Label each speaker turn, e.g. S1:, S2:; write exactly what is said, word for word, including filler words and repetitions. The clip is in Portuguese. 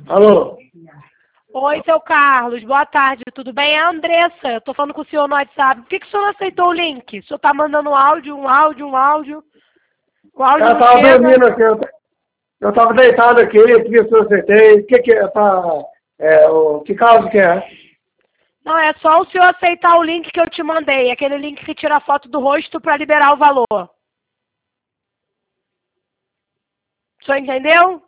S1: Alô?
S2: Oi, seu Carlos, boa tarde, tudo bem? É a Andressa, eu tô falando com o senhor no WhatsApp. Por que, que o senhor não aceitou o link? O senhor tá mandando um áudio, um áudio, um áudio. O áudio
S1: Eu
S2: não
S1: tava
S2: chega.
S1: dormindo aqui, eu, eu tava deitado aqui, por que eu aceitei? O que que é, tá, é, o, que caso que é?
S2: Não, é só o senhor aceitar o link que eu te mandei, aquele link que tira a foto do rosto para liberar o valor. O senhor entendeu?